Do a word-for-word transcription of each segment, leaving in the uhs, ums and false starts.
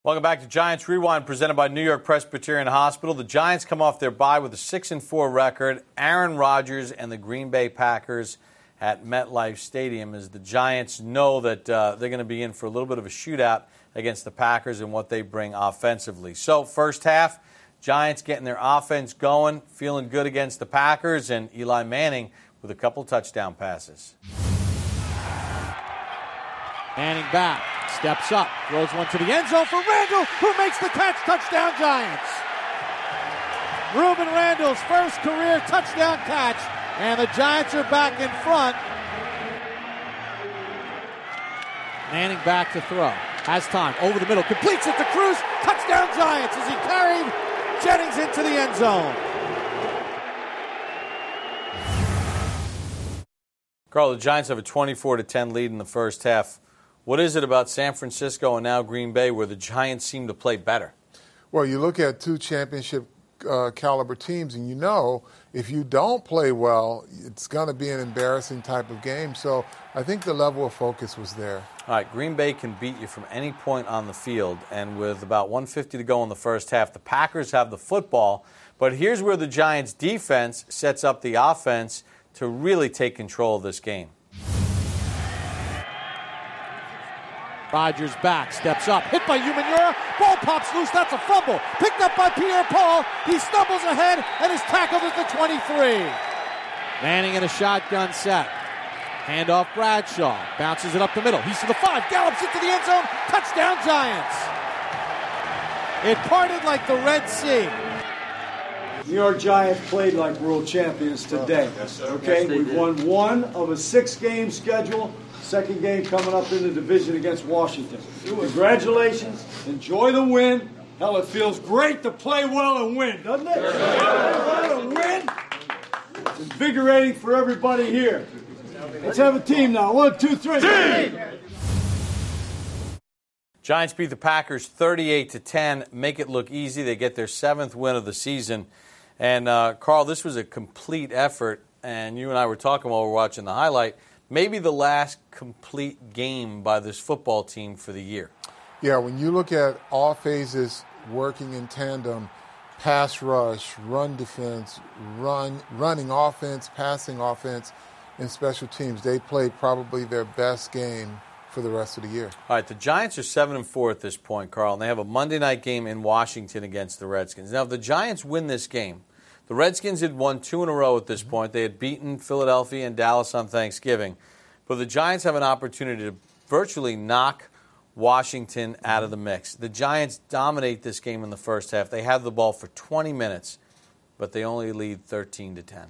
Welcome back to Giants Rewind, presented by New York Presbyterian Hospital. The Giants come off their bye with a six and four record. Aaron Rodgers and the Green Bay Packers at MetLife Stadium, as the Giants know that uh, they're going to be in for a little bit of a shootout against the Packers and what they bring offensively. So, first half, Giants getting their offense going, feeling good against the Packers, and Eli Manning with a couple touchdown passes. Manning back, steps up, throws one to the end zone for Randall, who makes the catch. Touchdown, Giants. Ruben Randall's first career touchdown catch, and the Giants are back in front. Manning back to throw. Has time, over the middle, completes it to Cruz. Touchdown, Giants, as he carried Jennings into the end zone. Carl, the Giants have a twenty-four to ten lead in the first half. What is it about San Francisco and now Green Bay where the Giants seem to play better? Well, you look at two championship uh, caliber teams, and you know if you don't play well, it's going to be an embarrassing type of game. So I think the level of focus was there. All right, Green Bay can beat you from any point on the field, and with about one fifty to go in the first half, the Packers have the football. But here's where the Giants' defense sets up the offense to really take control of this game. Rodgers back, steps up, hit by Umenyiora, ball pops loose, that's a fumble, picked up by Pierre-Paul, he stumbles ahead and is tackled at the twenty-three. Manning in a shotgun set, handoff Bradshaw, bounces it up the middle, he's to the five, gallops into the end zone, touchdown Giants. It parted like the Red Sea. New York Giants played like world champions today, okay? We've won one of a six-game schedule. Second game coming up in the division against Washington. Congratulations. Enjoy the win. Hell, it feels great to play well and win, doesn't it? Well and win. It's invigorating for everybody here. Let's have a team now. One, two, three. Team! Giants beat the Packers thirty-eight to ten, make it look easy. They get their seventh win of the season. And, uh, Carl, this was a complete effort. And you and I were talking while we were watching the highlight. Maybe the last complete game by this football team for the year. Yeah, when you look at all phases working in tandem, pass rush, run defense, run running offense, passing offense, and special teams, they played probably their best game for the rest of the year. All right, the Giants are seven and four at this point, Carl, and they have a Monday night game in Washington against the Redskins. Now, if the Giants win this game, the Redskins had won two in a row at this point. They had beaten Philadelphia and Dallas on Thanksgiving. But the Giants have an opportunity to virtually knock Washington out of the mix. The Giants dominate this game in the first half. They have the ball for twenty minutes, but they only lead thirteen to ten.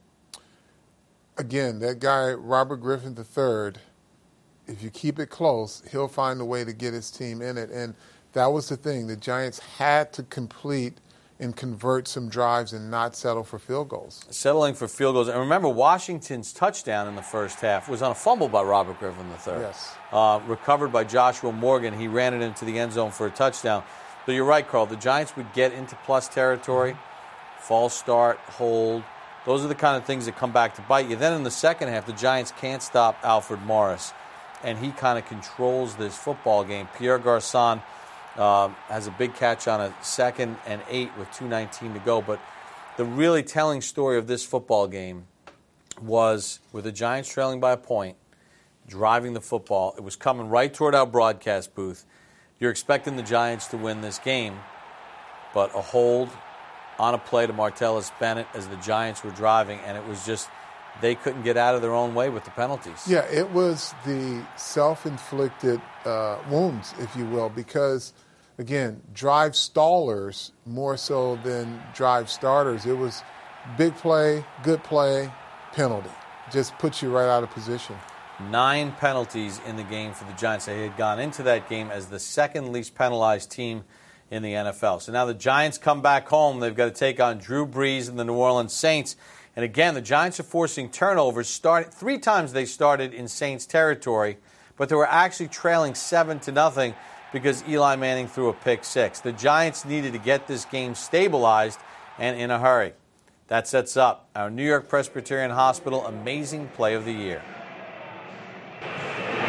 Again, that guy, Robert Griffin the third, if you keep it close, he'll find a way to get his team in it. And that was the thing. The Giants had to complete and convert some drives and not settle for field goals. Settling for field goals. And remember, Washington's touchdown in the first half was on a fumble by Robert Griffin the third. Yes. Uh, recovered by Joshua Morgan. He ran it into the end zone for a touchdown. But you're right, Carl. The Giants would get into plus territory, false start, hold. Those are the kind of things that come back to bite you. Then in the second half, the Giants can't stop Alfred Morris. And he kind of controls this football game. Pierre Garçon Uh, has a big catch on a second and eight with two nineteen to go. But the really telling story of this football game was with the Giants trailing by a point, driving the football. It was coming right toward our broadcast booth. You're expecting the Giants to win this game, but a hold on a play to Martellus Bennett as the Giants were driving, and it was just they couldn't get out of their own way with the penalties. Yeah, it was the self-inflicted uh, wounds, if you will, because – again, drive stallers more so than drive starters. It was big play, good play, penalty. Just puts you right out of position. Nine penalties in the game for the Giants. They had gone into that game as the second least penalized team in the N F L. So now the Giants come back home. They've got to take on Drew Brees and the New Orleans Saints. And again, the Giants are forcing turnovers. Start, three times they started in Saints territory, but they were actually trailing seven to nothing. Because Eli Manning threw a pick six. The Giants needed to get this game stabilized and in a hurry. That sets up our New York Presbyterian Hospital Amazing Play of the Year. More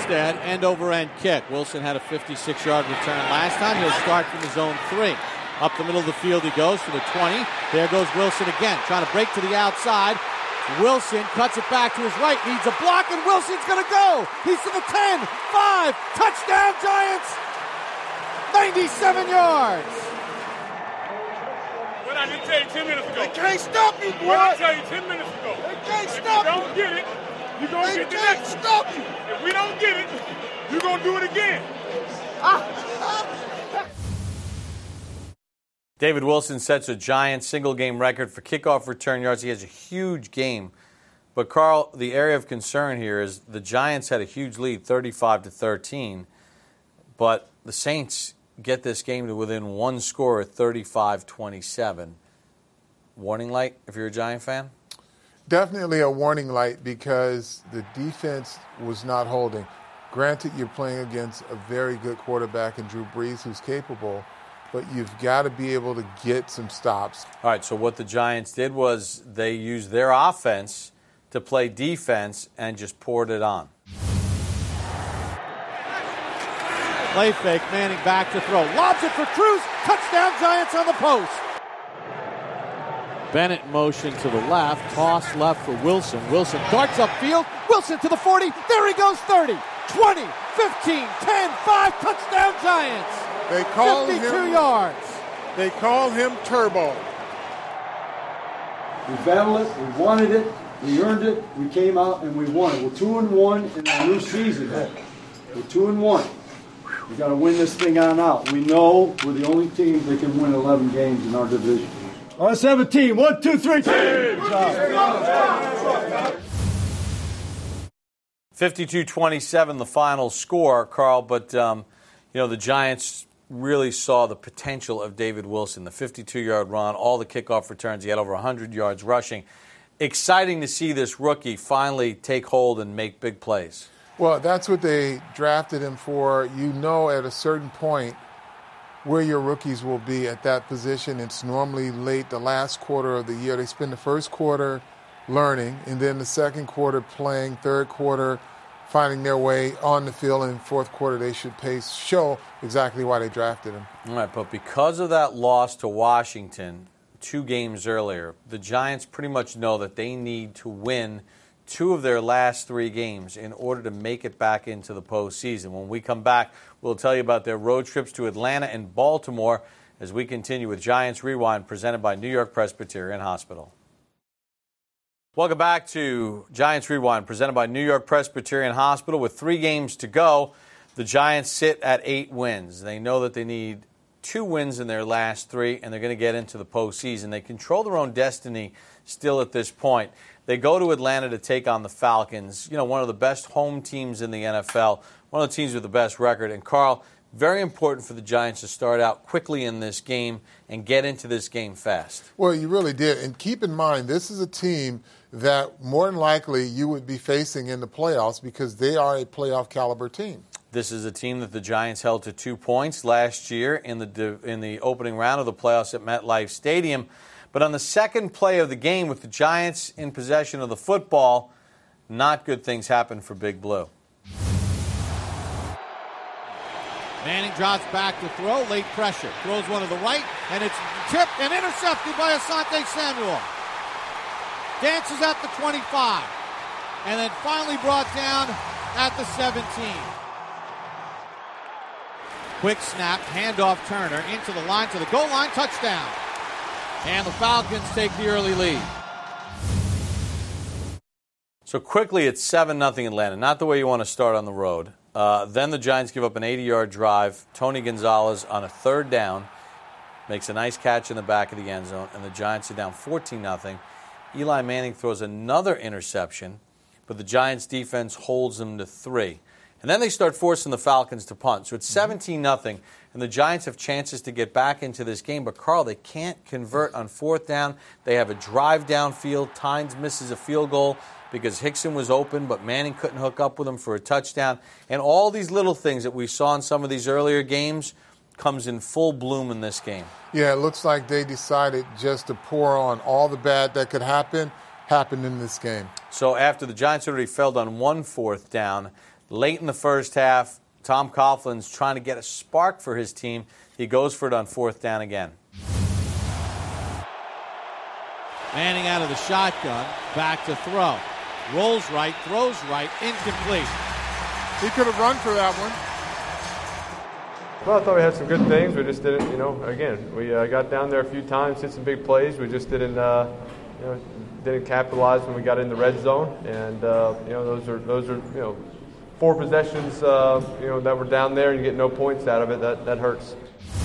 Instead, end-over-end kick. Wilson had a fifty-six-yard return last time. He'll start from his own three. Up the middle of the field he goes to the twenty. There goes Wilson again, trying to break to the outside. Wilson cuts it back to his right, needs a block, and Wilson's going to go. He's to the ten, five, touchdown Giants, ninety-seven yards. What I didn't tell you ten minutes ago. They can't stop you, boy. What I tell you ten minutes ago. They can't if stop you you. don't get it, you're going to They get the can't next one. stop you. If we don't get it, you're going to do it again. David Wilson sets a Giants single-game record for kickoff return yards. He has a huge game. But, Carl, the area of concern here is the Giants had a huge lead, thirty-five to thirteen. But the Saints get this game to within one score at thirty-five twenty-seven. Warning light if you're a Giant fan? Definitely a warning light because the defense was not holding. Granted, you're playing against a very good quarterback in Drew Brees who's capable, but you've got to be able to get some stops. All right, so what the Giants did was they used their offense to play defense and just poured it on. Play fake, Manning back to throw. Lobs it for Cruz. Touchdown Giants on the post. Bennett motion to the left. Toss left for Wilson. Wilson darts upfield. Wilson to the forty. There he goes, thirty, twenty, fifteen, ten, five. Touchdown Giants. They call fifty-two him, yards. They call him Turbo. We battled it, we wanted it, we earned it, we came out and we won it. We're two and one in our new season. We're two and one. We got to win this thing on out. We know we're the only team that can win eleven games in our division. All right, seventeen. One, two, three. Good job. fifty-two twenty-seven, the final score, Carl. But, um, you know, the Giants really saw the potential of David Wilson, the fifty-two-yard run, all the kickoff returns. He had over one hundred yards rushing. Exciting to see this rookie finally take hold and make big plays. Well, that's what they drafted him for. You know at a certain point where your rookies will be at that position. It's normally late, the last quarter of the year. They spend the first quarter learning, and then the second quarter playing, third quarter finding their way on the field, and fourth quarter they should pace, show exactly why they drafted him. All right, but because of that loss to Washington two games earlier, the Giants pretty much know that they need to win two of their last three games in order to make it back into the postseason. When we come back, we'll tell you about their road trips to Atlanta and Baltimore as we continue with Giants Rewind, presented by New York Presbyterian Hospital. Welcome back to Giants Rewind, presented by New York Presbyterian Hospital. With three games to go, the Giants sit at eight wins. They know that they need two wins in their last three, and they're going to get into the postseason. They control their own destiny still at this point. They go to Atlanta to take on the Falcons, you know, one of the best home teams in the N F L, one of the teams with the best record. And, Carl, very important for the Giants to start out quickly in this game and get into this game fast. Well, you really did. And keep in mind, this is a team that more than likely you would be facing in the playoffs because they are a playoff caliber team. This is a team that the Giants held to two points last year in the in the opening round of the playoffs at MetLife Stadium. But on the second play of the game, with the Giants in possession of the football, not good things happen for Big Blue. Manning drops back to throw, late pressure. Throws one to the right, and it's tipped and intercepted by Asante Samuel. Dances at the twenty-five, and then finally brought down at the seventeen. Quick snap, handoff Turner into the line, to the goal line, touchdown. And the Falcons take the early lead. So quickly, it's seven nothing Atlanta. Not the way you want to start on the road. Uh, then the Giants give up an eighty-yard drive. Tony Gonzalez on a third down makes a nice catch in the back of the end zone, and the Giants are down fourteen nothing. Eli Manning throws another interception, but the Giants' defense holds them to three. And then they start forcing the Falcons to punt. So it's seventeen nothing, and the Giants have chances to get back into this game. But, Carl, they can't convert on fourth down. They have a drive downfield. Tynes misses a field goal because Hickson was open, but Manning couldn't hook up with him for a touchdown. And all these little things that we saw in some of these earlier games comes in full bloom in this game. Yeah, it looks like they decided just to pour on all the bad that could happen, happened in this game. So after the Giants already failed on one fourth down, Late in the first half, Tom Coughlin's trying to get a spark for his team. He goes for it on fourth down again. Manning out of the shotgun, back to throw. Rolls right, throws right, incomplete. He could have run for that one. Well, I thought we had some good things. We just didn't, you know, again, we uh, got down there a few times, hit some big plays. We just didn't, uh, you know, didn't capitalize when we got in the red zone. And, uh, you know, those are, those are, you know, four possessions, uh, you know, that were down there and you get no points out of it. That, that hurts.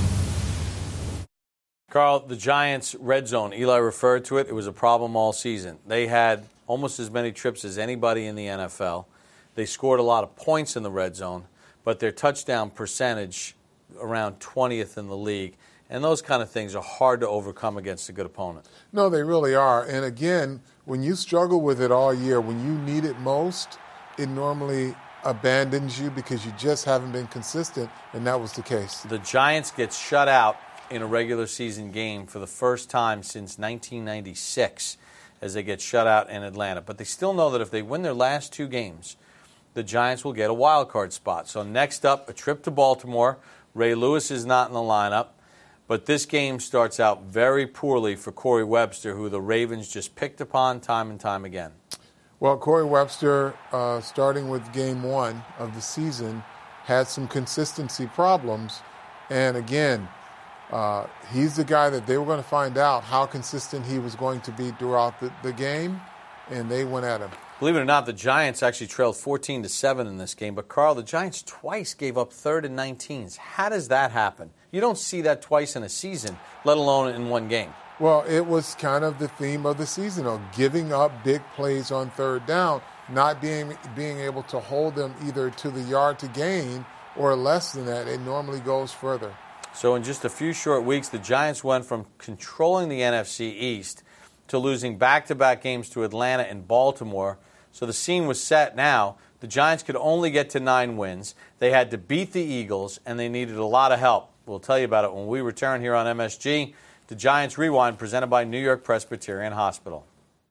Carl, the Giants' red zone, Eli referred to it. It was a problem all season. They had almost as many trips as anybody in the N F L. They scored a lot of points in the red zone, but their touchdown percentage around twentieth in the league. And those kind of things are hard to overcome against a good opponent. No, they really are. And again, when you struggle with it all year, when you need it most, it normally abandons you because you just haven't been consistent, and that was the case. The Giants get shut out in a regular season game for the first time since nineteen ninety-six as they get shut out in Atlanta. But they still know that if they win their last two games, the Giants will get a wild card spot. So next up, a trip to Baltimore. Ray Lewis is not in the lineup. But this game starts out very poorly for Corey Webster, who the Ravens just picked upon time and time again. Well, Corey Webster, uh, starting with game one of the season, had some consistency problems. And again, uh, he's the guy that they were going to find out how consistent he was going to be throughout the, the game, and they went at him. Believe it or not, the Giants actually trailed fourteen to seven in this game. But, Carl, the Giants twice gave up third and nineteens. How does that happen? You don't see that twice in a season, let alone in one game. Well, it was kind of the theme of the season, of giving up big plays on third down, not being being able to hold them either to the yard to gain or less than that. It normally goes further. So in just a few short weeks, the Giants went from controlling the N F C East to losing back-to-back games to Atlanta and Baltimore. So the scene was set now. The Giants could only get to nine wins. They had to beat the Eagles, and they needed a lot of help. We'll tell you about it when we return here on M S G. The Giants Rewind, presented by New York Presbyterian Hospital.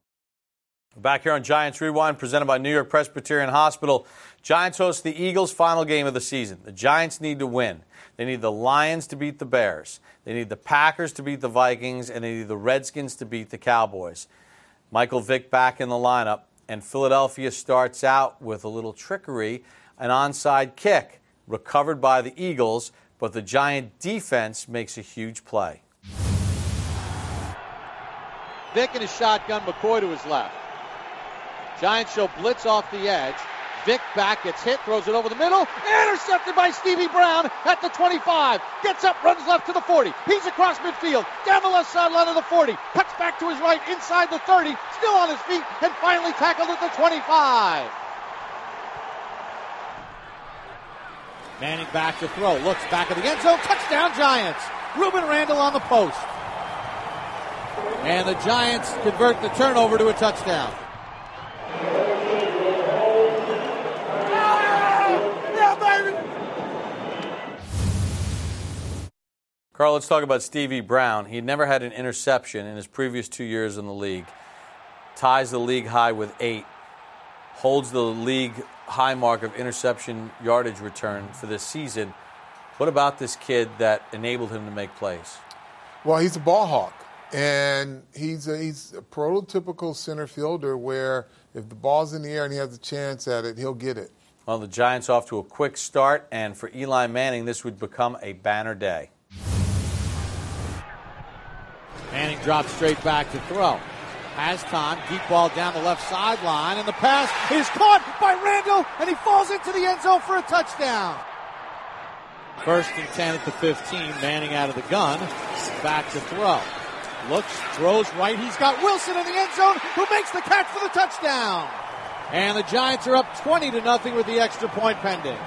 Back here on Giants Rewind, presented by New York Presbyterian Hospital. Giants host the Eagles' final game of the season. The Giants need to win. They need the Lions to beat the Bears. They need the Packers to beat the Vikings, and they need the Redskins to beat the Cowboys. Michael Vick back in the lineup, and Philadelphia starts out with a little trickery, an onside kick recovered by the Eagles, but the Giant defense makes a huge play. Vick in his shotgun, McCoy to his left. Giants show blitz off the edge. Vick back, gets hit, throws it over the middle. Intercepted by Stevie Brown at the twenty-five. Gets up, runs left to the forty. He's across midfield, down the left sideline of the forty. Cuts back to his right, inside the thirty. Still on his feet, and finally tackled at the twenty-five. Manning back to throw. Looks back at the end zone. Touchdown, Giants. Reuben Randall on the post. And the Giants convert the turnover to a touchdown. Carl, let's talk about Stevie Brown. He never had an interception in his previous two years in the league. Ties the league high with eight. Holds the league high mark of interception yardage return for this season. What about this kid that enabled him to make plays? Well, he's a ball hawk, and he's a, he's a prototypical center fielder where if the ball's in the air and he has a chance at it, he'll get it. Well, the Giants off to a quick start, and for Eli Manning, this would become a banner day. Manning drops straight back to throw. Has time, deep ball down the left sideline, and the pass is caught by Randall, and he falls into the end zone for a touchdown. First and ten at the fifteen, Manning out of the gun, back to throw. Looks, throws right, he's got Wilson in the end zone, who makes the catch for the touchdown. And the Giants are up twenty to nothing with the extra point pending.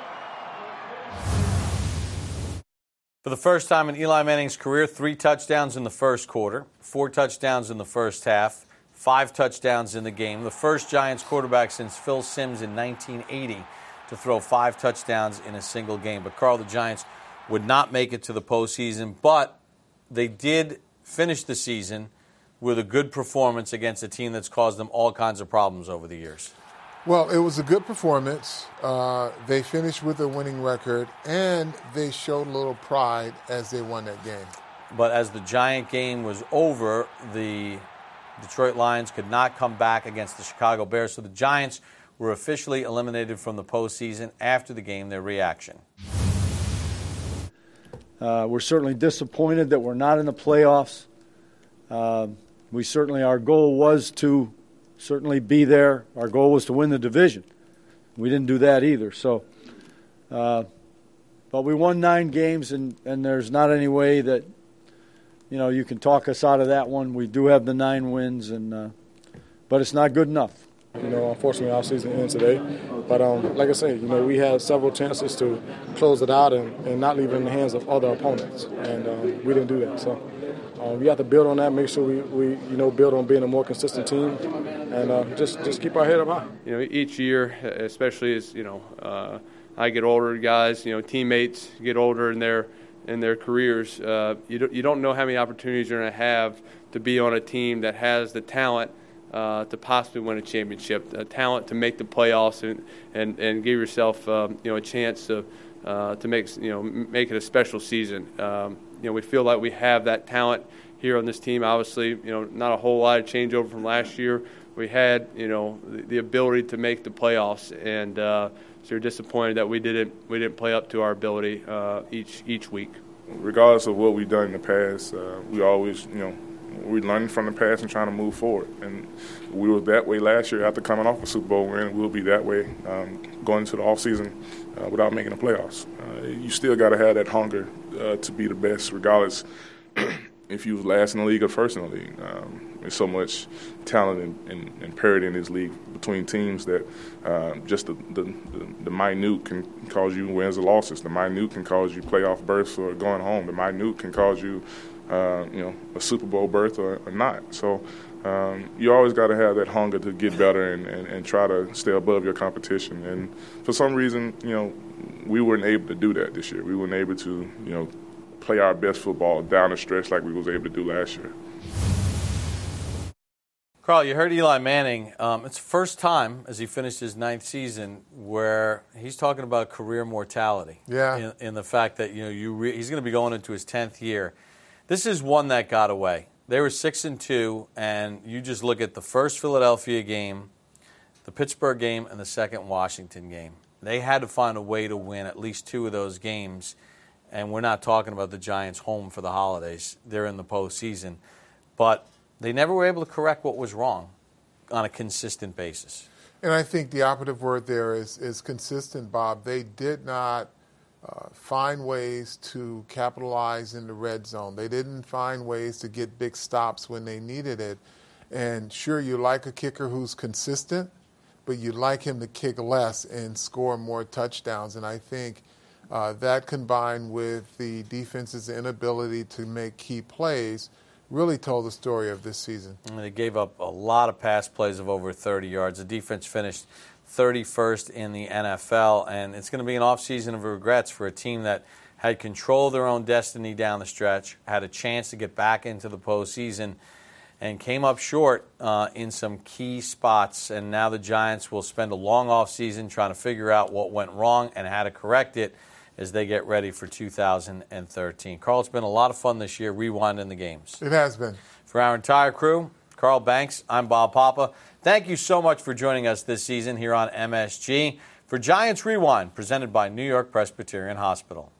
For the first time in Eli Manning's career, three touchdowns in the first quarter, four touchdowns in the first half, five touchdowns in the game. The first Giants quarterback since Phil Simms in nineteen eighty to throw five touchdowns in a single game. But, Carl, the Giants would not make it to the postseason, but they did finish the season with a good performance against a team that's caused them all kinds of problems over the years. Well, it was a good performance. Uh, they finished with a winning record, and they showed a little pride as they won that game. But as the Giant game was over, the Detroit Lions could not come back against the Chicago Bears, so the Giants were officially eliminated from the postseason. After the game, their reaction. Uh, we're certainly disappointed that we're not in the playoffs. Uh, we certainly, our goal was to certainly be there. Our goal was to win the division. We didn't do that either. So, uh, but we won nine games, and, and there's not any way that, you know, you can talk us out of that one. We do have the nine wins, and uh, but it's not good enough. You know, unfortunately, our season ends today. But um, like I said, you know, we had several chances to close it out and, and not leave it in the hands of other opponents, and um, we didn't do that. So um, we have to build on that, make sure we, we you know, build on being a more consistent team, and uh, just just keep our head up high. You know, each year, especially as you know, uh, I get older, guys, you know, teammates get older in their in their careers. Uh, you don't, you don't know how many opportunities you're going to have to be on a team that has the talent Uh, to possibly win a championship, uh, talent to make the playoffs, and and, and give yourself um, you know a chance to uh, to make you know make it a special season. Um, you know we feel like we have that talent here on this team. Obviously, you know not a whole lot of changeover from last year. We had you know the, the ability to make the playoffs, and uh, so you're disappointed that we didn't we didn't play up to our ability uh, each each week. Regardless of what we've done in the past, uh, we always you know. We're learning from the past and trying to move forward. And we were that way last year after coming off a Super Bowl win. We'll be that way um, going into the offseason uh, without making the playoffs. Uh, you still got to have that hunger uh, to be the best, regardless if you was last in the league or first in the league. Um, there's so much talent and, and, and parity in this league between teams that uh, just the, the, the, the minute can cause you wins or losses. The minute can cause you playoff berths or going home. The minute can cause you Uh, you know, a Super Bowl berth or, or not. So um, you always got to have that hunger to get better and, and, and try to stay above your competition. And for some reason, you know, we weren't able to do that this year. We weren't able to, you know, play our best football down the stretch like we was able to do last year. Carl, you heard Eli Manning. Um, it's the first time, as he finished his ninth season, where he's talking about career mortality. Yeah. In, in the fact that, you know, you re- he's going to be going into his tenth year. This is one that got away. They were six and two, and you just look at the first Philadelphia game, the Pittsburgh game, and the second Washington game. They had to find a way to win at least two of those games, and we're not talking about the Giants home for the holidays. They're in the postseason. But they never were able to correct what was wrong on a consistent basis. And I think the operative word there is, is consistent, Bob. They did not Uh, find ways to capitalize in the red zone. They didn't find ways to get big stops when they needed it. And sure, you like a kicker who's consistent, but you'd like him to kick less and score more touchdowns. And I think uh, that combined with the defense's inability to make key plays really told the story of this season. And they gave up a lot of pass plays of over thirty yards. The defense finished thirty-first in the N F L, and it's going to be an offseason of regrets for a team that had control of their own destiny down the stretch, had a chance to get back into the postseason, and came up short uh, in some key spots. And now the Giants will spend a long offseason trying to figure out what went wrong and how to correct it as they get ready for two thousand thirteen. Carl, it's been a lot of fun this year rewinding the games. It has been. For our entire crew, Carl Banks, I'm Bob Papa. Thank you so much for joining us this season here on M S G for Giants Rewind, presented by New York Presbyterian Hospital.